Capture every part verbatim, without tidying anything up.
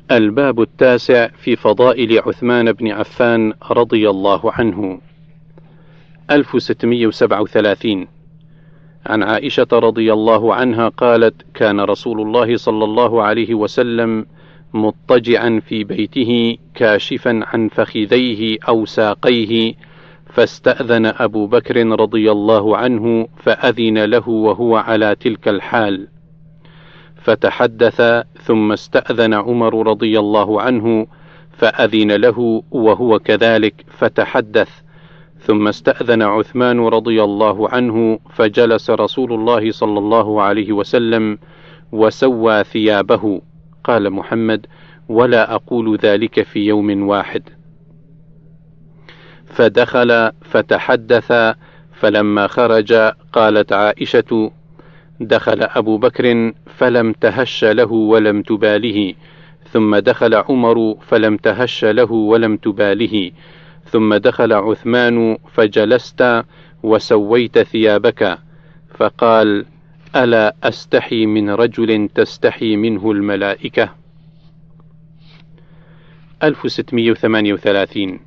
الباب التاسع في فضائل عثمان بن عفان رضي الله عنه. ألف وستمائة وسبعة وثلاثين. عن عائشة رضي الله عنها قالت: كان رسول الله صلى الله عليه وسلم مضطجعا في بيته كاشفا عن فخذيه أو ساقيه، فاستأذن أبو بكر رضي الله عنه فأذن له وهو على تلك الحال، فتحدث، ثم استأذن عمر رضي الله عنه فأذن له وهو كذلك فتحدث، ثم استأذن عثمان رضي الله عنه فجلس رسول الله صلى الله عليه وسلم وسوى ثيابه. قال محمد: ولا أقول ذلك في يوم واحد. فدخل فتحدث، فلما خرج قالت عائشة: دخل أبو بكر فلم تهش له ولم تباله، ثم دخل عمر فلم تهش له ولم تباله، ثم دخل عثمان فجلست وسويت ثيابك، فقال: ألا أستحي من رجل تستحي منه الملائكة. ألف وستمائة وثمانية وثلاثين.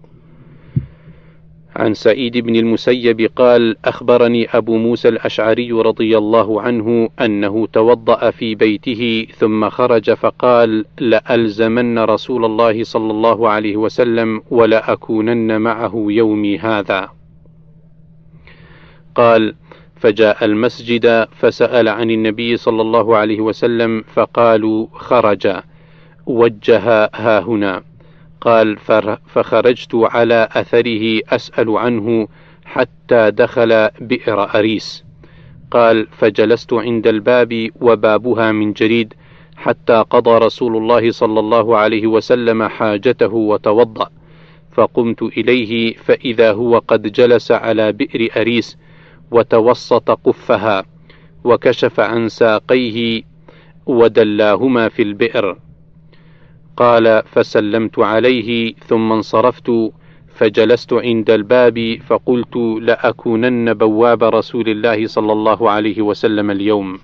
عن سعيد بن المسيب قال: أخبرني أبو موسى الأشعري رضي الله عنه أنه توضأ في بيته ثم خرج فقال: لألزمن رسول الله صلى الله عليه وسلم ولأكونن معه يومي هذا. قال: فجاء المسجد فسأل عن النبي صلى الله عليه وسلم فقالوا: خرج وجه ها هنا. قال: فخرجت على أثره أسأل عنه حتى دخل بئر أريس. قال: فجلست عند الباب وبابها من جريد حتى قضى رسول الله صلى الله عليه وسلم حاجته وتوضأ، فقمت إليه فإذا هو قد جلس على بئر أريس وتوسط قفها وكشف عن ساقيه ودلاهما في البئر. قال: فسلمت عليه ثم انصرفت فجلست عند الباب فقلت: لأكونن بواب رسول الله صلى الله عليه وسلم اليوم.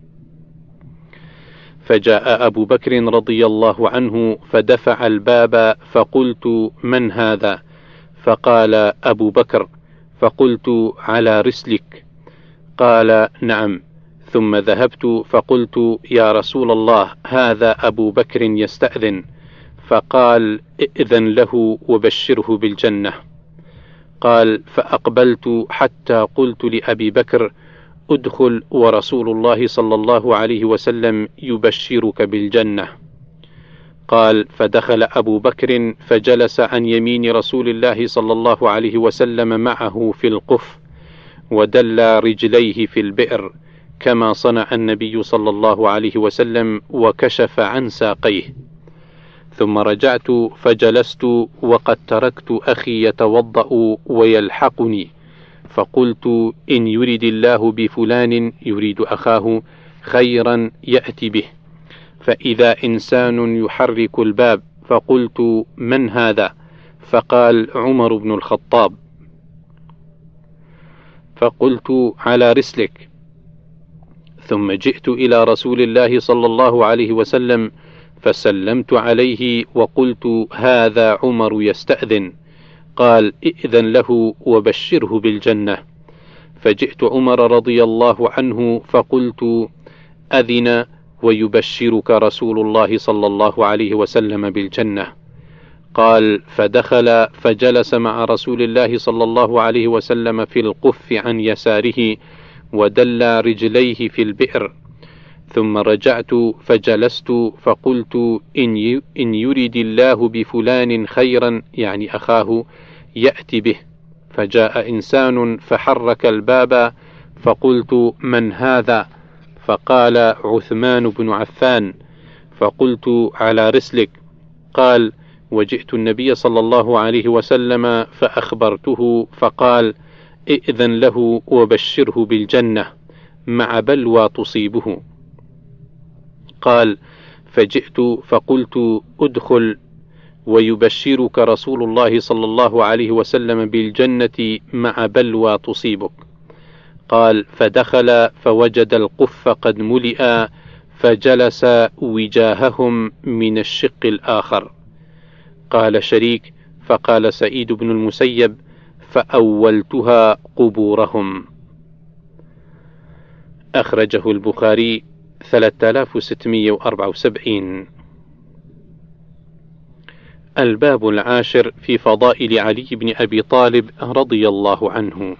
فجاء أبو بكر رضي الله عنه فدفع الباب فقلت: من هذا؟ فقال: أبو بكر. فقلت: على رسلك؟ قال: نعم. ثم ذهبت فقلت: يا رسول الله، هذا أبو بكر يستأذن. فقال: ائذن له وبشره بالجنة. قال: فأقبلت حتى قلت لأبي بكر: ادخل ورسول الله صلى الله عليه وسلم يبشرك بالجنة. قال: فدخل أبو بكر فجلس عن يمين رسول الله صلى الله عليه وسلم معه في القف، ودل رجليه في البئر كما صنع النبي صلى الله عليه وسلم، وكشف عن ساقيه. ثم رجعت فجلست وقد تركت أخي يتوضأ ويلحقني، فقلت: إن يرد الله بفلان يريد أخاه خيرا يأتي به. فإذا إنسان يحرك الباب، فقلت: من هذا؟ فقال: عمر بن الخطاب. فقلت: على رسلك. ثم جئت إلى رسول الله صلى الله عليه وسلم فسلمت عليه وقلت: هذا عمر يستأذن. قال: ائذن له وبشره بالجنة. فجئت عمر رضي الله عنه فقلت: أذن ويبشرك رسول الله صلى الله عليه وسلم بالجنة. قال: فدخل فجلس مع رسول الله صلى الله عليه وسلم في القف عن يساره ودل رجليه في البئر. ثم رجعت فجلست فقلت: إن, إن يرد الله بفلان خيرا، يعني أخاه، يأتي به. فجاء إنسان فحرك الباب، فقلت: من هذا؟ فقال: عثمان بن عفان. فقلت: على رسلك. قال: وجئت النبي صلى الله عليه وسلم فأخبرته فقال: ائذن له وبشره بالجنة مع بلوى تصيبه. قال: فجئت فقلت: ادخل ويبشرك رسول الله صلى الله عليه وسلم بالجنة مع بلوى تصيبك. قال: فدخل فوجد القف قد ملئ، فجلس وجاههم من الشق الآخر. قال شريك: فقال سعيد بن المسيب: فأولتها قبورهم. أخرجه البخاري ثلاثة آلاف وستمائة وأربعة وسبعين. الباب العاشر في فضائل علي بن أبي طالب رضي الله عنه.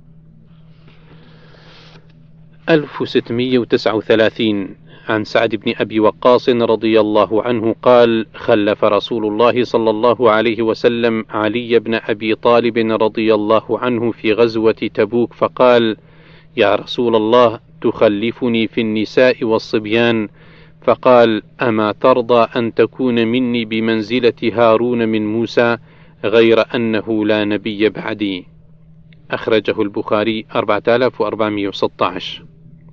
ألف وستمائة وتسعة وثلاثين. عن سعد بن أبي وقاص رضي الله عنه قال: خلف رسول الله صلى الله عليه وسلم علي بن أبي طالب رضي الله عنه في غزوة تبوك، فقال: يا رسول الله، تخلفني في النساء والصبيان؟ فقال: أما ترضى أن تكون مني بمنزلة هارون من موسى، غير أنه لا نبي بعدي. أخرجه البخاري أربعة آلاف وأربعمائة وستة عشر.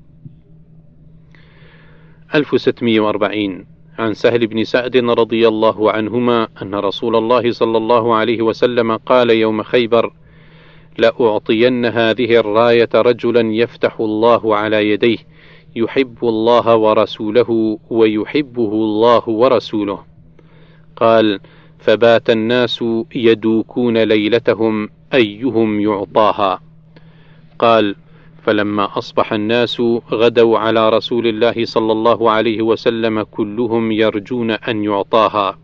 ألف وستمائة وأربعين. عن سهل بن سعد رضي الله عنهما أن رسول الله صلى الله عليه وسلم قال يوم خيبر: لأعطين هذه الراية رجلا يفتح الله على يديه، يحب الله ورسوله ويحبه الله ورسوله. قال: فبات الناس يدوكون ليلتهم أيهم يعطاها. قال: فلما أصبح الناس غدوا على رسول الله صلى الله عليه وسلم كلهم يرجون أن يعطاها.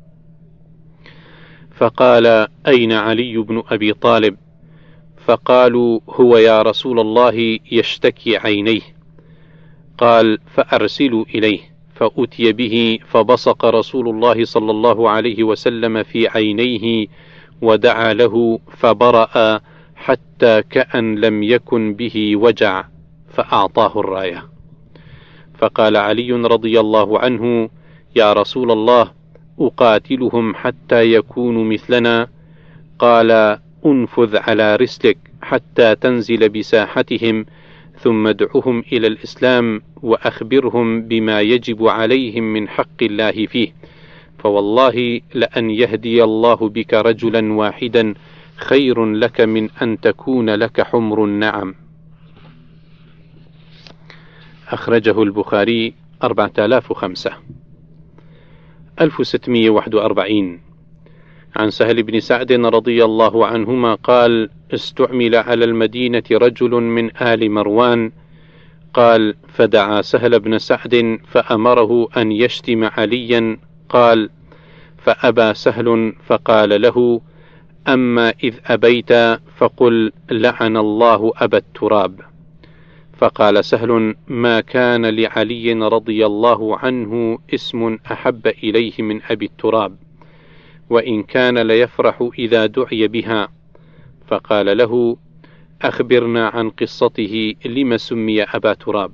فقال: أين علي بن أبي طالب؟ فقالوا: هو يا رسول الله يشتكي عينيه. قال: فأرسلوا إليه. فأتي به، فبصق رسول الله صلى الله عليه وسلم في عينيه ودعا له، فبرأ حتى كأن لم يكن به وجع، فأعطاه الراية. فقال علي رضي الله عنه: يا رسول الله، أقاتلهم حتى يكونوا مثلنا؟ قال: أنفذ على رسلك حتى تنزل بساحتهم، ثم ادعهم إلى الإسلام وأخبرهم بما يجب عليهم من حق الله فيه، فوالله لأن يهدي الله بك رجلا واحدا خير لك من أن تكون لك حمر النعم. أخرجه البخاري أربعة آلاف وخمسة. ألف وستمائة وواحد وأربعين. عن سهل بن سعد رضي الله عنهما قال: استعمل على المدينة رجل من آل مروان. قال: فدعا سهل بن سعد فأمره أن يشتم عليا. قال: فأبى سهل، فقال له: أما إذ أبيت فقل لعن الله أبا التراب. فقال سهل: ما كان لعلي رضي الله عنه اسم أحب إليه من أبي التراب، وإن كان ليفرح إذا دعي بها. فقال له: أخبرنا عن قصته، لم سمي أبا تراب؟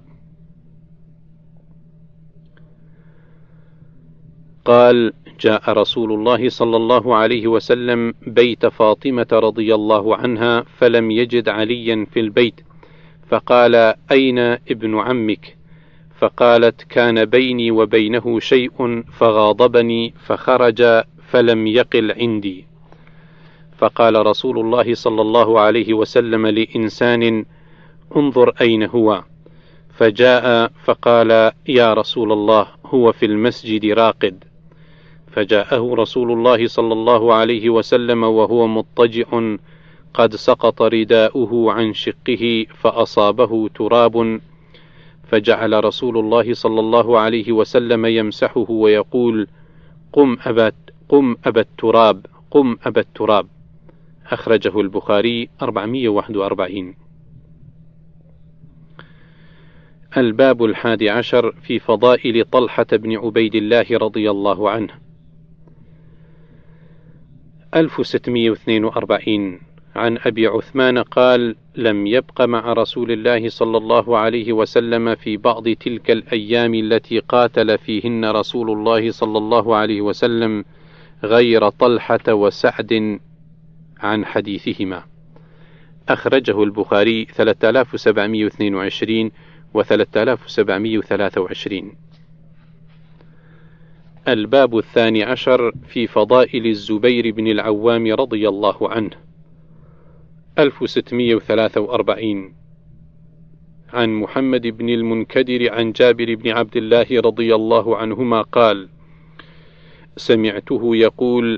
قال: جاء رسول الله صلى الله عليه وسلم بيت فاطمة رضي الله عنها، فلم يجد عليا في البيت، فقال: أين ابن عمك؟ فقالت: كان بيني وبينه شيء فغاضبني فخرج فلم يقل عندي. فقال رسول الله صلى الله عليه وسلم لإنسان: انظر أين هو. فجاء فقال: يا رسول الله، هو في المسجد راقد. فجاءه رسول الله صلى الله عليه وسلم وهو مضطجع، قد سقط رداؤه عن شقه فأصابه تراب، فجعل رسول الله صلى الله عليه وسلم يمسحه ويقول: قم أبا قم أبا التراب، قم أبا التراب. أخرجه البخاري أربعمائة وواحد وأربعين. الباب الحادي عشر في فضائل طلحة بن عبيد الله رضي الله عنه. ألف وستمائة واثنين وأربعين. عن أبي عثمان قال: لم يبق مع رسول الله صلى الله عليه وسلم في بعض تلك الأيام التي قاتل فيهن رسول الله صلى الله عليه وسلم غير طلحة وسعد عن حديثهما. أخرجه البخاري ثلاثة آلاف وسبعمائة واثنين وعشرين و ثلاثة آلاف وسبعمائة وثلاثة وعشرين. الباب الثاني عشر في فضائل الزبير بن العوام رضي الله عنه. ألف وستمائة وثلاثة وأربعين. عن محمد بن المنكدر عن جابر بن عبد الله رضي الله عنهما قال: سمعته يقول: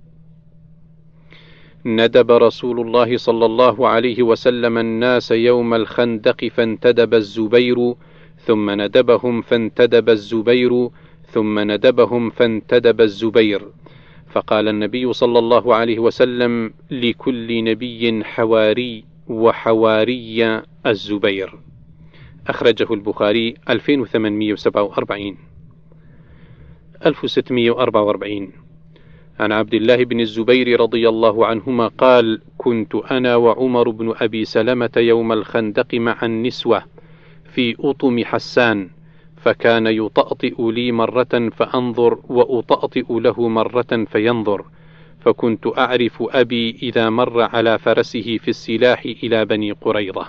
ندب رسول الله صلى الله عليه وسلم الناس يوم الخندق فانتدب الزبير ثم ندبهم فانتدب الزبير ثم ندبهم فانتدب الزبير، فقال النبي صلى الله عليه وسلم: لكل نبي حواري وحواري الزبير. أخرجه البخاري ألفين وثمانمئة وسبعة وأربعين. ألف وستمئة وأربعة وأربعين. عن عبد الله بن الزبير رضي الله عنهما قال: كنت أنا وعمر بن أبي سلمة يوم الخندق مع النسوة في أطم حسان، فكان يطأطئ لي مرة فأنظر وأطأطئ له مرة فينظر، فكنت أعرف أبي إذا مر على فرسه في السلاح إلى بني قريظة.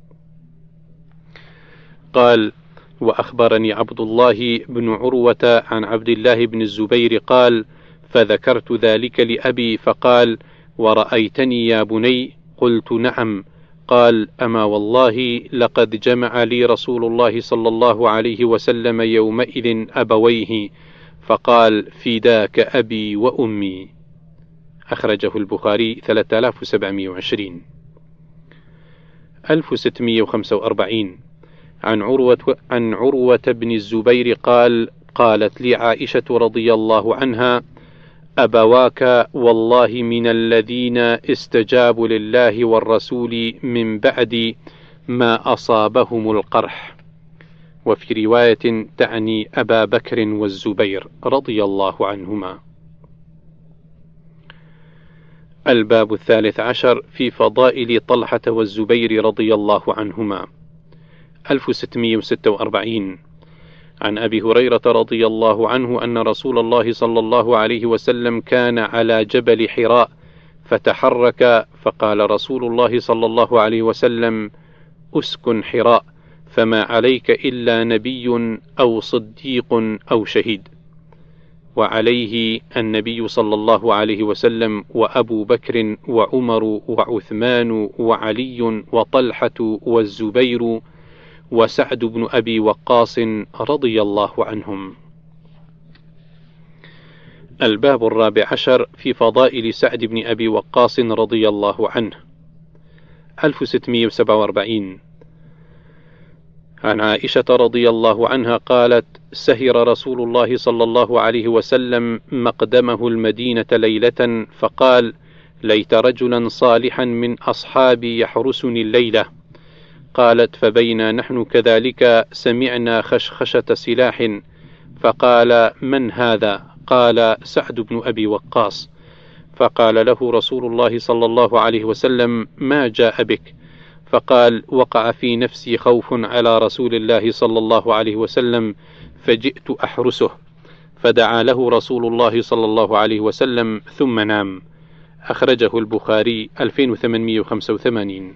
قال: وأخبرني عبد الله بن عروة عن عبد الله بن الزبير قال: فذكرت ذلك لأبي فقال: ورأيتني يا بني؟ قلت: نعم. قال: أما والله لقد جمع لي رسول الله صلى الله عليه وسلم يومئذ أبويه، فقال: فداك أبي وأمي. أخرجه البخاري ثلاثة آلاف وسبعمئة وعشرين. ألف وستمئة وخمسة وأربعين. عن عروة, عن عروة بن الزبير قال: قالت لي عائشة رضي الله عنها: أبواك والله من الذين استجابوا لله والرسول من بعد ما أصابهم القرح. وفي رواية تعني أبا بكر والزبير رضي الله عنهما. الباب الثالث عشر في فضائل طلحة والزبير رضي الله عنهما. ألف وستمئة وستة وأربعين. عن أبي هريرة رضي الله عنه أن رسول الله صلى الله عليه وسلم كان على جبل حراء فتحرك، فقال رسول الله صلى الله عليه وسلم: أسكن حراء، فما عليك إلا نبي أو صديق أو شهيد. وعليه النبي صلى الله عليه وسلم وأبو بكر وعمر وعثمان وعلي وطلحة والزبير وسعد بن أبي وقاص رضي الله عنهم. الباب الرابع عشر في فضائل سعد بن أبي وقاص رضي الله عنه. ألف وستمئة وسبعة وأربعين. عن عائشة رضي الله عنها قالت: سهر رسول الله صلى الله عليه وسلم مقدمه المدينة ليلة فقال: ليت رجلا صالحا من أصحابي يحرسني الليلة. قالت: فبينا نحن كذلك سمعنا خشخشة سلاح، فقال: من هذا؟ قال: سعد بن أبي وقاص. فقال له رسول الله صلى الله عليه وسلم: ما جاء بك؟ فقال: وقع في نفسي خوف على رسول الله صلى الله عليه وسلم فجئت أحرسه. فدعا له رسول الله صلى الله عليه وسلم ثم نام. أخرجه البخاري ألفين وثمانمئة وخمسة وثمانين.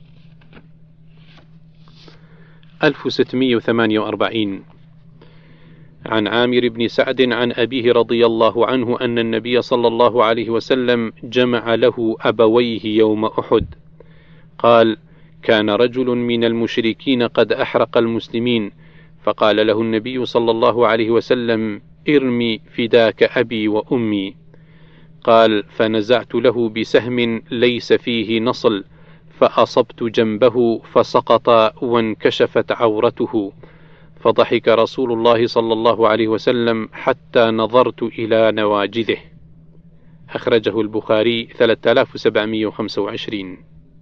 ألف وستمئة وثمانية وأربعين. عن عامر بن سعد عن أبيه رضي الله عنه أن النبي صلى الله عليه وسلم جمع له أبويه يوم أحد. قال: كان رجل من المشركين قد أحرق المسلمين، فقال له النبي صلى الله عليه وسلم: ارمي فداك أبي وأمي. قال: فنزعت له بسهم ليس فيه نصل، فأصبت جنبه فسقط وانكشفت عورته، فضحك رسول الله صلى الله عليه وسلم حتى نظرت إلى نواجذه. أخرجه البخاري ثلاثة آلاف وسبعمئة وخمسة وعشرين.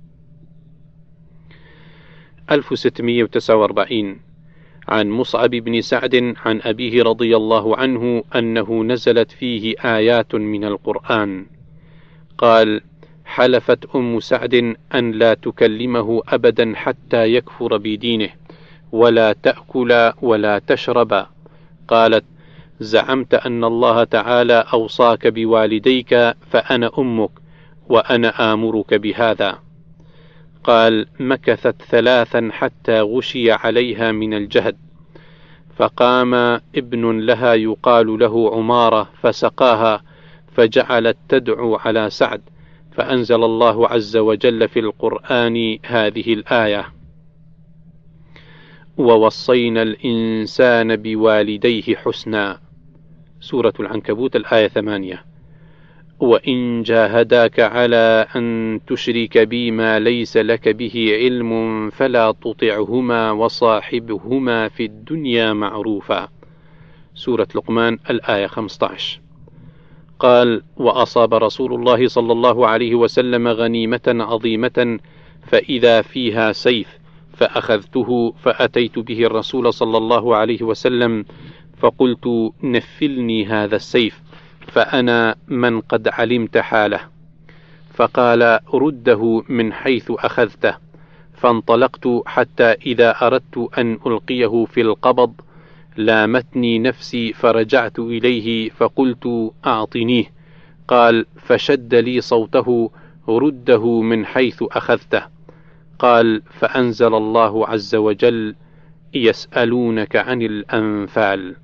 ألف وستمئة وتسعة وأربعين. عن مصعب بن سعد عن أبيه رضي الله عنه أنه نزلت فيه آيات من القرآن. قال: حلفت أم سعد أن لا تكلمه أبدا حتى يكفر بدينه، ولا تأكل ولا تشرب. قالت: زعمت أن الله تعالى أوصاك بوالديك فأنا أمك وأنا آمرك بهذا. قال: مكثت ثلاثا حتى غشي عليها من الجهد، فقام ابن لها يقال له عمارة فسقاها، فجعلت تدعو على سعد، فأنزل الله عز وجل في القرآن هذه الآية: ووصينا الإنسان بوالديه حسنا. سورة العنكبوت الآية ثمانية. وإن جاهداك على أن تشرك بي ما ليس لك به علم فلا تطعهما وصاحبهما في الدنيا معروفا. سورة لقمان الآية خمسة عشر. قال: وأصاب رسول الله صلى الله عليه وسلم غنيمة عظيمة فإذا فيها سيف، فأخذته فأتيت به الرسول صلى الله عليه وسلم فقلت: نفلني هذا السيف فأنا من قد علمت حاله. فقال: رده من حيث أخذته. فانطلقت حتى إذا أردت أن ألقيه في القبض لامتني نفسي فرجعت إليه فقلت: أعطنيه. قال: فشد لي صوته: رده من حيث أخذته. قال: فأنزل الله عز وجل: يسألونك عن الأنفال.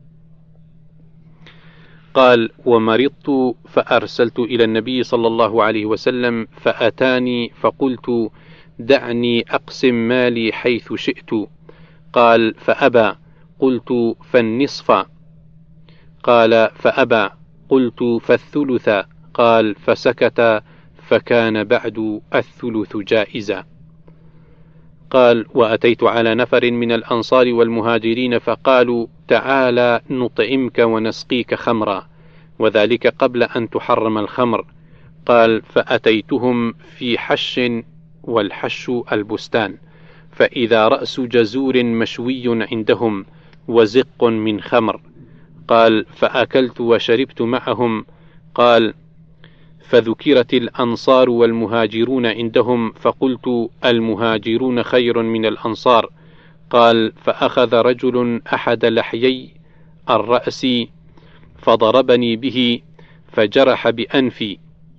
قال: ومرضت فأرسلت إلى النبي صلى الله عليه وسلم فأتاني فقلت: دعني أقسم مالي حيث شئت. قال: فأبى. قلت: فالنصف. قال: فأبى. قلت: فالثلث. قال: فسكت، فكان بعد الثلث جائزا. قال: وأتيت على نفر من الأنصار والمهاجرين فقالوا: تعالى نطعمك ونسقيك خمرا، وذلك قبل أن تحرم الخمر. قال: فأتيتهم في حش، والحش البستان، فإذا رأس جزور مشوي عندهم وزق من خمر. قال: فأكلت وشربت معهم. قال: فذكرت الأنصار والمهاجرون عندهم فقلت: المهاجرون خير من الأنصار. قال: فأخذ رجل أحد لحيي الرأس فضربني به فجرح بأنفي،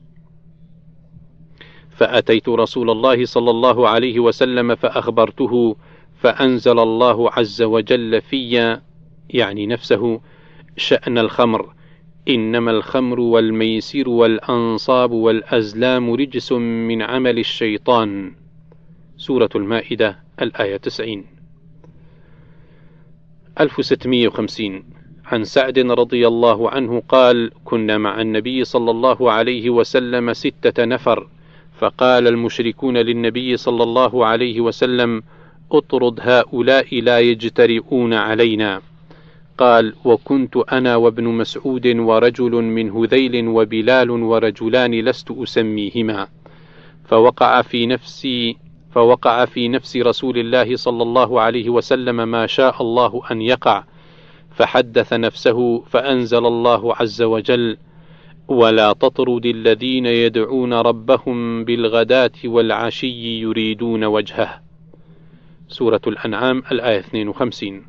فأتيت رسول الله صلى الله عليه وسلم فأخبرته، فأنزل الله عز وجل في، يعني نفسه، شأن الخمر: إنما الخمر والميسر والأنصاب والأزلام رجس من عمل الشيطان. سورة المائدة الآية تسعين. ألف وستمائة وخمسين. عن سعد رضي الله عنه قال: كنا مع النبي صلى الله عليه وسلم ستة نفر، فقال المشركون للنبي صلى الله عليه وسلم: اطرد هؤلاء لا يجترئون علينا. قال: وكنت أنا وابن مسعود ورجل من هذيل وبلال ورجلان لست أسميهما، فوقع في نفسي فوقع في نفس رسول الله صلى الله عليه وسلم ما شاء الله أن يقع، فحدث نفسه فأنزل الله عز وجل: ولا تطرد الذين يدعون ربهم بالغداة والعشي يريدون وجهه. سورة الأنعام الآية اثنين وخمسين.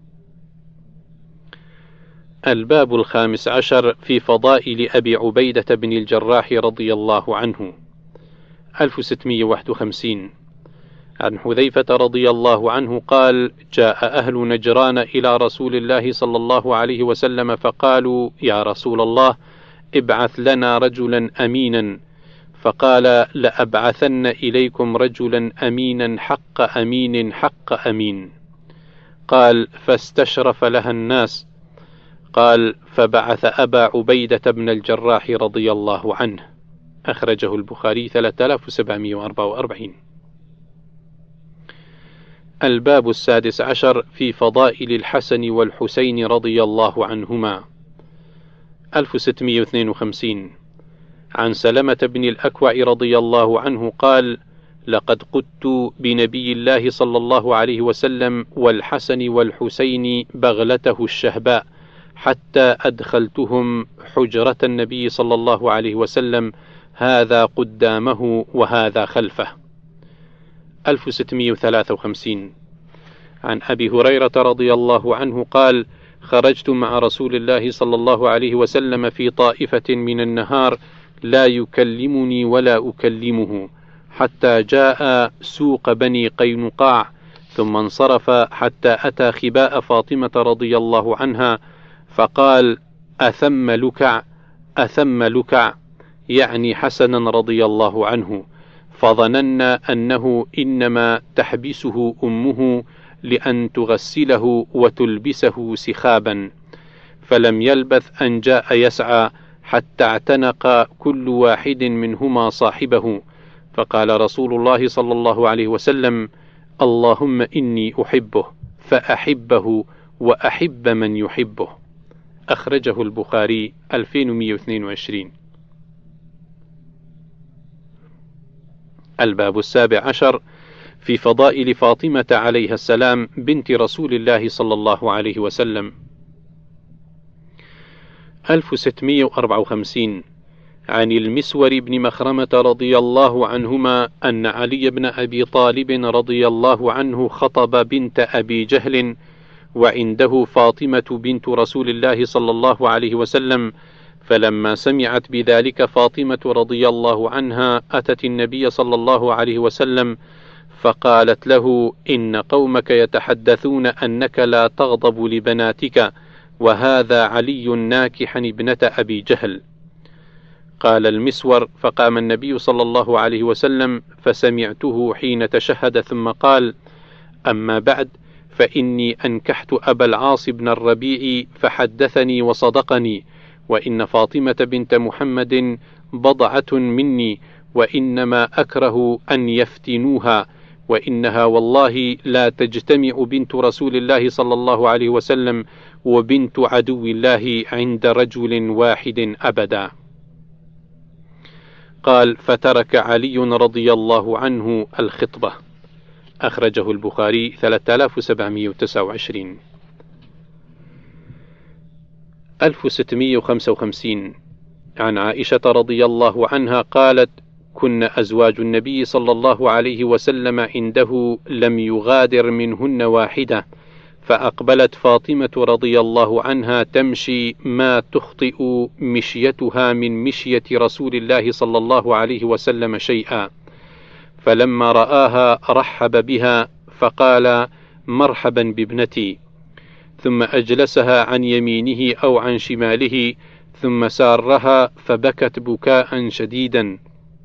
الباب الخامس عشر في فضائل أبي عبيدة بن الجراح رضي الله عنه. ألف وستمائة وواحد وخمسين. عن حذيفة رضي الله عنه قال: جاء أهل نجران إلى رسول الله صلى الله عليه وسلم فقالوا: يا رسول الله، ابعث لنا رجلا أمينا. فقال: لأبعثن إليكم رجلا أمينا حق أمين حق أمين. قال: فاستشرف لها الناس. قال: فبعث أبا عبيدة بن الجراح رضي الله عنه. أخرجه البخاري ثلاثة آلاف وسبعمائة وأربعة وأربعين. الباب السادس عشر في فضائل الحسن والحسين رضي الله عنهما. ألف وستمائة واثنين وخمسين. عن سلمة بن الأكوع رضي الله عنه قال: لقد قدت بنبي الله صلى الله عليه وسلم والحسن والحسين بغلته الشهباء حتى أدخلتهم حجرة النبي صلى الله عليه وسلم، هذا قدامه وهذا خلفه. ألف وستمائة وثلاثة وخمسين. عن أبي هريرة رضي الله عنه قال: خرجت مع رسول الله صلى الله عليه وسلم في طائفة من النهار لا يكلمني ولا أكلمه، حتى جاء سوق بني قينقاع، ثم انصرف حتى أتى خباء فاطمة رضي الله عنها، فقال: أثم لكع أثم لكع، يعني حسنا رضي الله عنه، فظننا أنه إنما تحبسه أمه لأن تغسله وتلبسه سخابا، فلم يلبث أن جاء يسعى حتى اعتنق كل واحد منهما صاحبه، فقال رسول الله صلى الله عليه وسلم: اللهم إني أحبه فأحبه وأحب من يحبه. أخرجه البخاري ألفين ومئة واثنين وعشرين. الباب السابع عشر في فضائل فاطمة عليها السلام بنت رسول الله صلى الله عليه وسلم. ألف وستمئة وأربعة وخمسين عن المسور بن مخرمة رضي الله عنهما أن علي بن أبي طالب رضي الله عنه خطب بنت أبي جهل وعنده فاطمة بنت رسول الله صلى الله عليه وسلم، فلما سمعت بذلك فاطمة رضي الله عنها أتت النبي صلى الله عليه وسلم فقالت له: إن قومك يتحدثون أنك لا تغضب لبناتك، وهذا علي ناكحا ابنة أبي جهل. قال المسور: فقام النبي صلى الله عليه وسلم فسمعته حين تشهد، ثم قال: أما بعد، فإني أنكحت أبا العاص بن الربيع فحدثني وصدقني، وإن فاطمة بنت محمد بضعة مني، وإنما أكره أن يفتنوها، وإنها والله لا تجتمع بنت رسول الله صلى الله عليه وسلم وبنت عدو الله عند رجل واحد أبدا. قال: فترك علي رضي الله عنه الخطبة. أخرجه البخاري ثلاثة آلاف وسبعمئة وتسعة وعشرين. ألف وستمئة وخمسة وخمسين عن عائشة رضي الله عنها قالت: كن أزواج النبي صلى الله عليه وسلم عنده لم يغادر منهن واحدة، فأقبلت فاطمة رضي الله عنها تمشي ما تخطئ مشيتها من مشية رسول الله صلى الله عليه وسلم شيئا، فلما رآها رحب بها فقال: مرحبا بابنتي، ثم أجلسها عن يمينه أو عن شماله، ثم سارها فبكت بكاء شديدا،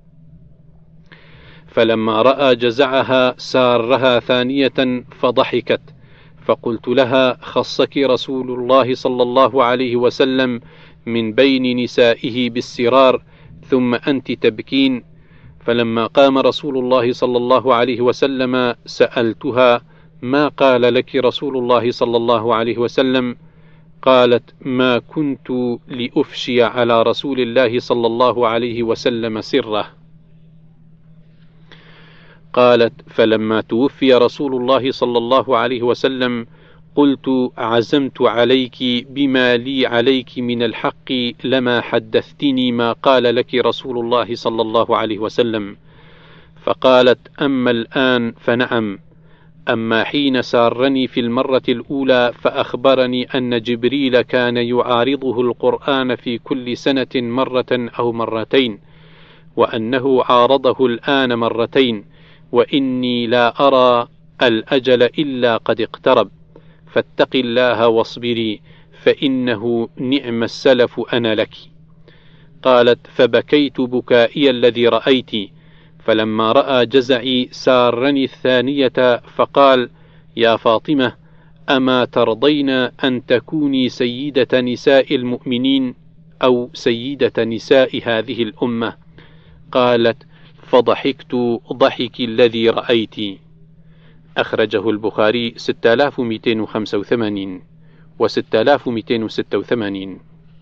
فلما رأى جزعها سارها ثانية فضحكت، فقلت لها: خصك رسول الله صلى الله عليه وسلم من بين نسائه بالسرار، ثم أنت تبكين. فلما قام رسول الله صلى الله عليه وسلم سألتها: ما قال لك رسول الله صلى الله عليه وسلم؟ قالت: ما كنت لأفشي على رسول الله صلى الله عليه وسلم سره. قالت: فلما توفي رسول الله صلى الله عليه وسلم قلت: عزمت عليك بما لي عليك من الحق لما حدثتني ما قال لك رسول الله صلى الله عليه وسلم. فقالت: أما الآن فنعم، أما حين سارني في المرة الأولى فأخبرني أن جبريل كان يعارضه القرآن في كل سنة مرة أو مرتين، وأنه عارضه الآن مرتين، وإني لا أرى الأجل إلا قد اقترب، فاتق الله واصبري، فإنه نعم السلف أنا لك. قالت: فبكيت بكائي الذي رأيت، فلما رأى جزعي سارني الثانية فقال: يا فاطمة، أما ترضين أن تكوني سيدة نساء المؤمنين أو سيدة نساء هذه الأمة؟ قالت: فضحكت ضحك الذي رأيت. أخرجه البخاري ستة آلاف ومئتين وخمسة وثمانين و ستة آلاف ومئتين وستة وثمانين.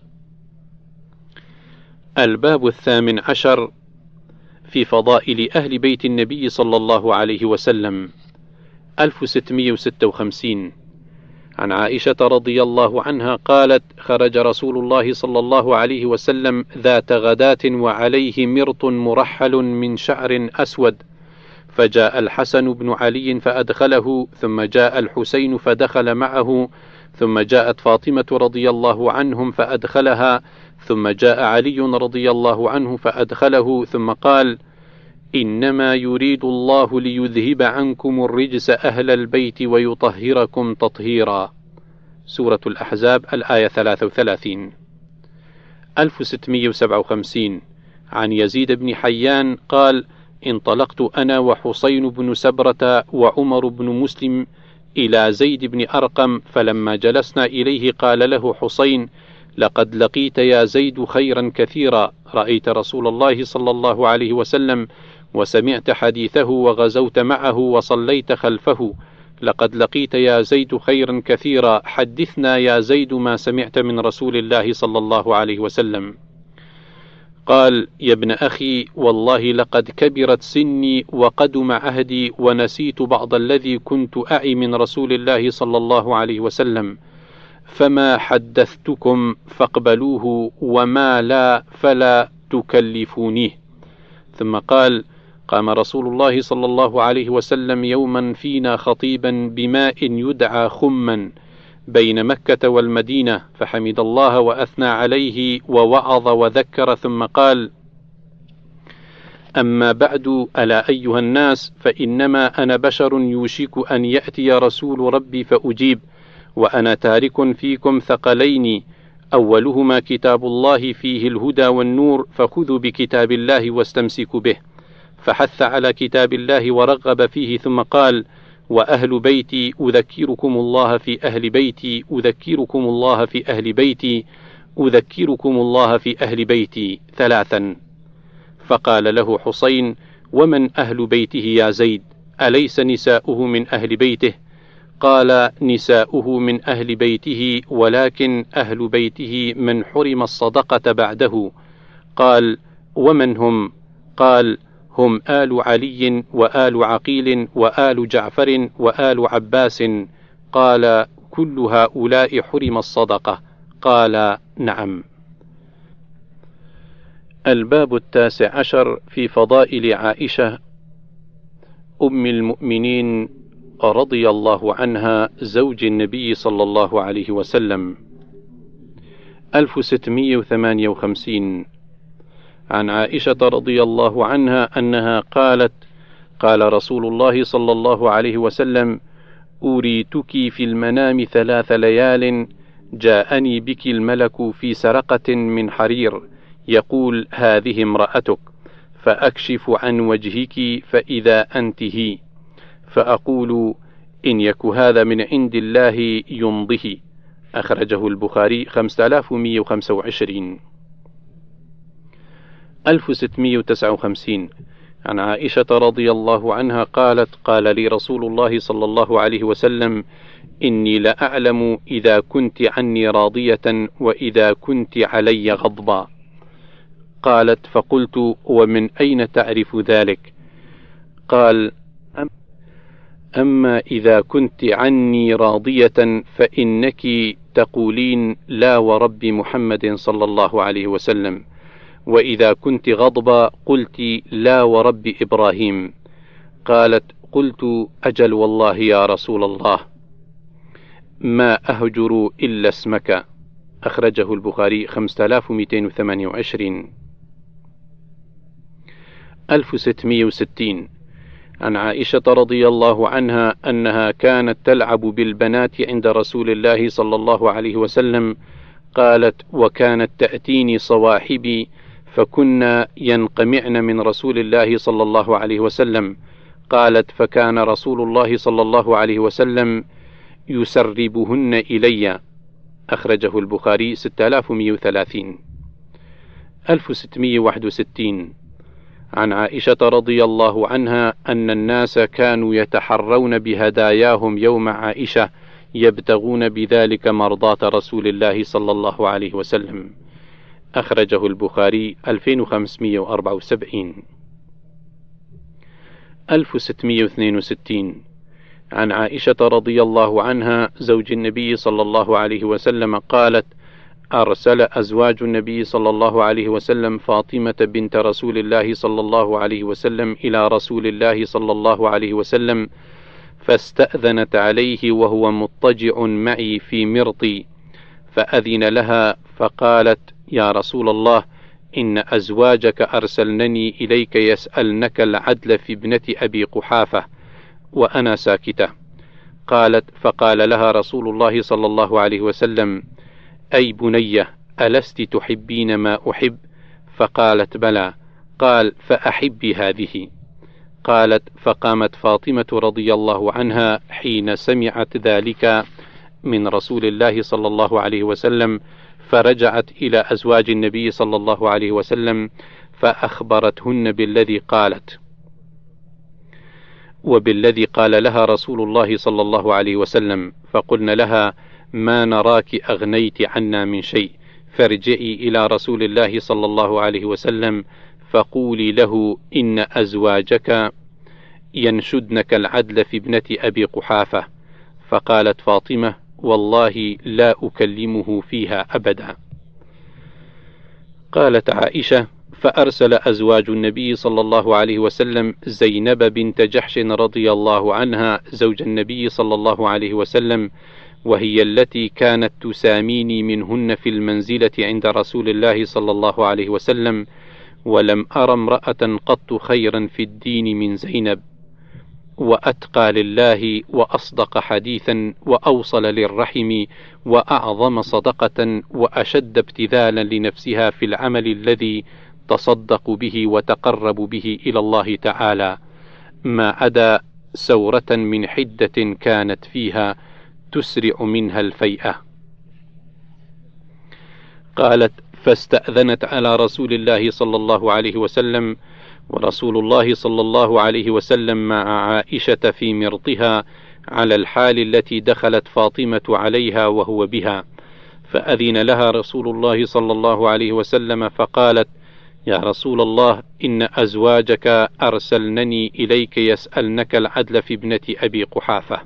الباب الثامن عشر في فضائل أهل بيت النبي صلى الله عليه وسلم. ألف وستمئة وستة وخمسين عن عائشة رضي الله عنها قالت: خرج رسول الله صلى الله عليه وسلم ذات غداة وعليه مرط مرحل من شعر أسود، فجاء الحسن بن علي فأدخله، ثم جاء الحسين فدخل معه، ثم جاءت فاطمة رضي الله عنهم فأدخلها، ثم جاء علي رضي الله عنه فأدخله، ثم قال: إنما يريد الله ليذهب عنكم الرجس أهل البيت ويطهركم تطهيرا. سورة الأحزاب الآية ثلاثة وثلاثين. ألف وستمئة وسبعة وخمسين عن يزيد بن حيان قال: انطلقت أنا وحسين بن سبرة وعمر بن مسلم إلى زيد بن أرقم، فلما جلسنا إليه قال له حسين: لقد لقيت يا زيد خيرا كثيرا، رأيت رسول الله صلى الله عليه وسلم وسمعت حديثه وغزوت معه وصليت خلفه، لقد لقيت يا زيد خيرا كثيرا، حدثنا يا زيد ما سمعت من رسول الله صلى الله عليه وسلم. قال: يا ابن أخي، والله لقد كبرت سني وقدم عهدي ونسيت بعض الذي كنت أعي من رسول الله صلى الله عليه وسلم، فما حدثتكم فاقبلوه، وما لا فلا تكلفونيه. ثم قال: قام رسول الله صلى الله عليه وسلم يوما فينا خطيبا بماء يدعى خما بين مكة والمدينة، فحمد الله وأثنى عليه ووعظ وذكر، ثم قال: أما بعد، ألا أيها الناس، فإنما أنا بشر يوشك أن يأتي رسول ربي فأجيب، وأنا تارك فيكم ثقلين، أولهما كتاب الله فيه الهدى والنور، فخذوا بكتاب الله واستمسكوا به. فحث على كتاب الله ورغب فيه، ثم قال: وأهل بيتي أذكركم الله في أهل بيتي أذكركم الله في أهل بيتي أذكركم الله في أهل بيتي ثلاثا. فقال له حسين: ومن أهل بيته يا زيد؟ أليس نساؤه من أهل بيته؟ قال: نساؤه من أهل بيته، ولكن أهل بيته من حرم الصدقة بعده. قال: ومن هم؟ قال: هم آل علي وآل عقيل وآل جعفر وآل عباس. قال: كل هؤلاء حرم الصدقة؟ قال: نعم. الباب التاسع عشر في فضائل عائشة أم المؤمنين رضي الله عنها زوج النبي صلى الله عليه وسلم. ألف وستمائة وثمانية وخمسين. عن عائشة رضي الله عنها أنها قالت: قال رسول الله صلى الله عليه وسلم: أريتك في المنام ثلاث ليال، جاءني بك الملك في سرقة من حرير، يقول: هذه امرأتك، فأكشف عن وجهك فإذا أنت هي، فأقول: إن يك هذا من عند الله يمضه. أخرجه البخاري خمسة آلاف ومئة وخمسة وعشرين. ألف وستمائة وتسعة وخمسين. عن عائشة رضي الله عنها قالت: قال لي رسول الله صلى الله عليه وسلم: إني لأعلم إذا كنت عني راضية وإذا كنت علي غضبا. قالت: فقلت: ومن أين تعرف ذلك؟ قال: أما إذا كنت عني راضية فإنك تقولين: لا ورب محمد صلى الله عليه وسلم، وإذا كنت غضبا قلت: لا ورب إبراهيم. قالت: قلت: أجل والله يا رسول الله، ما أهجر إلا اسمك. أخرجه البخاري خمسة آلاف ومئتين وثمانية وعشرين. ألف وستمائة وستين. عن عائشة رضي الله عنها أنها كانت تلعب بالبنات عند رسول الله صلى الله عليه وسلم. قالت: وكانت تأتيني صواحبي، فكنا ينقمعن من رسول الله صلى الله عليه وسلم. قالت: فكان رسول الله صلى الله عليه وسلم يسربهن إلي. أخرجه البخاري ستة آلاف ومئة وثلاثين. ألف وستمائة وواحد وستين. عن عائشة رضي الله عنها أن الناس كانوا يتحرون بهداياهم يوم عائشة، يبتغون بذلك مرضاة رسول الله صلى الله عليه وسلم. أخرجه البخاري ألفين وخمسمائة وأربعة وسبعين. ألف وستمائة واثنين وستين. عن عائشة رضي الله عنها زوج النبي صلى الله عليه وسلم قالت: أرسل أزواج النبي صلى الله عليه وسلم فاطمة بنت رسول الله صلى الله عليه وسلم إلى رسول الله صلى الله عليه وسلم، فاستأذنت عليه وهو مضطجع معي في مرطي، فأذن لها فقالت: يا رسول الله، إن أزواجك أرسلنني إليك يسألنك العدل في ابنة أبي قحافة، وأنا ساكتة. قالت: فقال لها رسول الله صلى الله عليه وسلم: أي بنية، ألست تحبين ما أحب؟ فقالت: بلى. قال: فأحبي هذه. قالت: فقامت فاطمة رضي الله عنها حين سمعت ذلك من رسول الله صلى الله عليه وسلم، فرجعت إلى أزواج النبي صلى الله عليه وسلم فأخبرتهن بالذي قالت وبالذي قال لها رسول الله صلى الله عليه وسلم، فقلن لها: ما نراك أغنيت عنا من شيء، فارجعي إلى رسول الله صلى الله عليه وسلم فقولي له: إن أزواجك ينشدنك العدل في ابنة أبي قحافة. فقالت فاطمة: والله لا أكلمه فيها أبدا. قالت عائشة: فأرسل أزواج النبي صلى الله عليه وسلم زينب بنت جحش رضي الله عنها زوج النبي صلى الله عليه وسلم، وهي التي كانت تساميني منهن في المنزلة عند رسول الله صلى الله عليه وسلم، ولم أر امرأة قط خيرا في الدين من زينب، وأتقى لله وأصدق حديثا وأوصل للرحم وأعظم صدقة وأشد ابتذالا لنفسها في العمل الذي تصدق به وتقرب به إلى الله تعالى، ما عدا سورة من حدة كانت فيها تسرع منها الفيئة. قالت: فاستأذنت على رسول الله صلى الله عليه وسلم، ورسول الله صلى الله عليه وسلم مع عائشة في مرضها على الحال التي دخلت فاطمة عليها وهو بها، فأذن لها رسول الله صلى الله عليه وسلم فقالت: يا رسول الله، إن أزواجك أرسلنني إليك يسألنك العدل في ابنة أبي قحافة.